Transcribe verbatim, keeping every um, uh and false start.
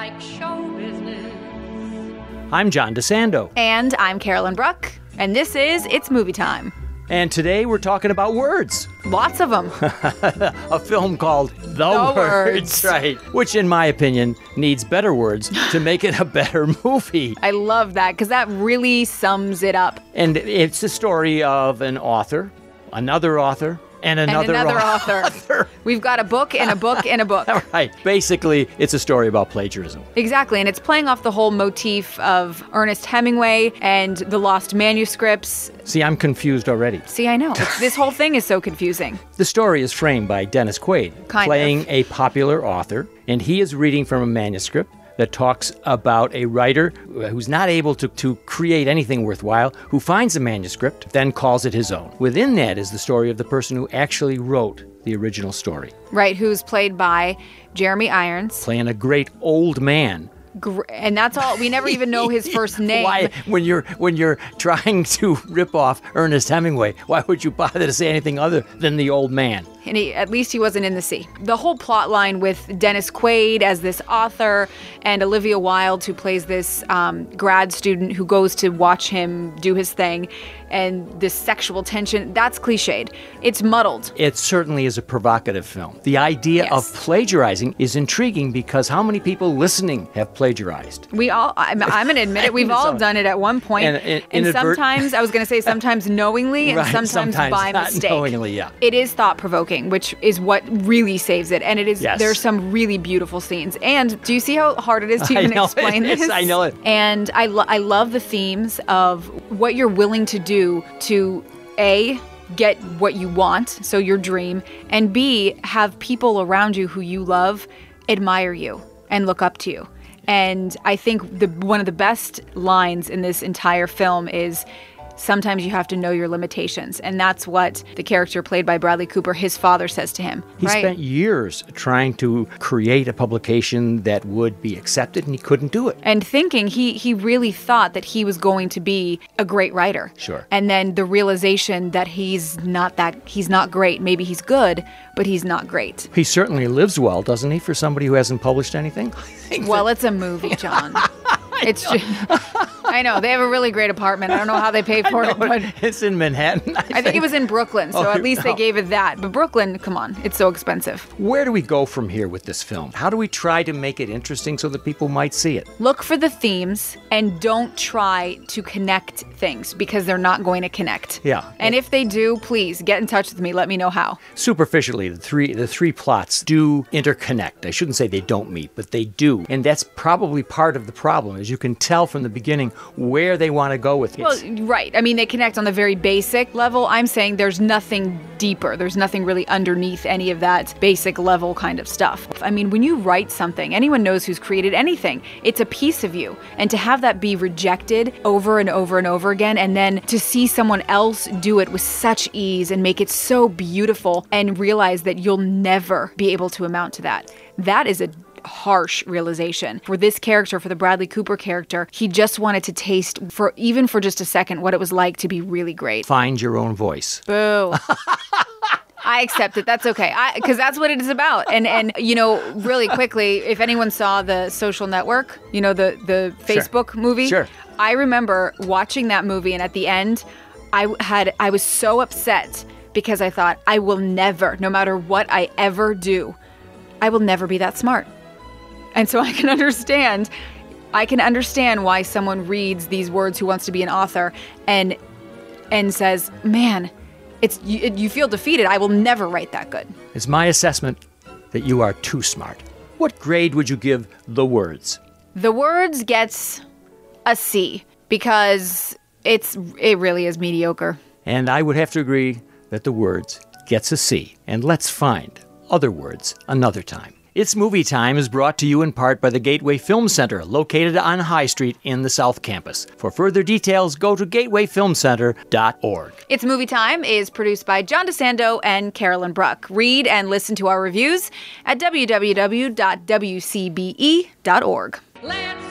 like show business. I'm John DeSando. And I'm Carolyn Bruck. And this is It's Movie Time. And today we're talking about words. Lots of them. A film called The, The Words. Words. Right. Which, in my opinion, needs better words to make it a better movie. I love that because that really sums it up. And it's the story of an author, another author, and another, and another author. author. We've got a book and a book and a book. Right. Basically, it's a story about plagiarism. Exactly, and it's playing off the whole motif of Ernest Hemingway and the lost manuscripts. See, I'm confused already. See, I know. It's, this whole thing is so confusing. The story is framed by Dennis Quaid, Kind playing of. a popular author, and he is reading from a manuscript that talks about a writer who's not able to, to create anything worthwhile, who finds a manuscript, then calls it his own. Within that is the story of the person who actually wrote the original story. Right, who's played by Jeremy Irons. Playing a great old man. Gr- And that's all. We never even know his first name. Why, when you're when you're trying to rip off Ernest Hemingway, why would you bother to say anything other than the old man? And he, at least he wasn't in the sea. The whole plot line with Dennis Quaid as this author and Olivia Wilde, who plays this um, grad student who goes to watch him do his thing, and this sexual tension, that's cliched. It's muddled. It certainly is a provocative film. The idea Yes. of plagiarizing is intriguing because how many people listening have plagiarized? We all, I'm, I'm going to admit it, we've all So- done it at one point. And- And, and inadvert- sometimes, I was going to say sometimes knowingly and Right, sometimes, by not mistake. knowingly, yeah. It is thought-provoking, which is what really saves it. And it is, Yes. there's some really beautiful scenes. And do you see how hard it is to I even know explain it is, this? I know it. And I, lo- I love the themes of what you're willing to do to, A, get what you want, so your dream, and B, have people around you who you love admire you and look up to you. And I think the one of the best lines in this entire film is, sometimes you have to know your limitations. And that's what the character played by Bradley Cooper, his father, says to him. He right? spent years trying to create a publication that would be accepted, and he couldn't do it. And thinking he he really thought that he was going to be a great writer. Sure. And then the realization that he's not that he's not great. Maybe he's good, but he's not great. He certainly lives well, doesn't he, for somebody who hasn't published anything? I think Well, it's a movie, John. It's just, I know they have a really great apartment. I don't know how they pay for it, but it's in Manhattan. I, I think it was in Brooklyn, so Oh, at least they oh. gave it that. But Brooklyn, come on, it's so expensive. Where do we go from here with this film? How do we try to make it interesting so that people might see it? Look for the themes and don't try to connect things because they're not going to connect. Yeah. And if they do, please get in touch with me. Let me know how. Superficially, the three the three plots do interconnect. I shouldn't say they don't meet, but they do. And that's probably part of the problem, is you can tell from the beginning where they want to go with it. Well, right. I mean, they connect on the very basic level. I'm saying there's nothing deeper. There's nothing really underneath any of that basic level kind of stuff. I mean, when you write something, anyone knows who's created anything. It's a piece of you. And to have that be rejected over and over and over again, and then to see someone else do it with such ease and make it so beautiful and realize that you'll never be able to amount to that. That is a harsh realization. For this character, for the Bradley Cooper character, he just wanted to taste, for even for just a second, what it was like to be really great. Find your own voice. Boo. I accept it. That's okay. Because that's what it is about. And, and you know, really quickly, if anyone saw The Social Network, you know, the, the Facebook Sure. movie, Sure. I remember watching that movie, and at the end, I had I was so upset because I thought, I will never, no matter what I ever do, I will never be that smart. And so I can understand, I can understand why someone reads these words who wants to be an author and and says, man, it's you, you feel defeated. I will never write that good. It's my assessment that you are too smart. What grade would you give The Words? The Words gets a C because it's it really is mediocre. And I would have to agree that The Words gets a C. And let's find other words another time. It's Movie Time is brought to you in part by the Gateway Film Center, located on High Street in the South Campus. For further details, go to gateway film center dot org. It's Movie Time is produced by John DeSando and Carolyn Bruck. Read and listen to our reviews at w w w dot w c b e dot org. Let's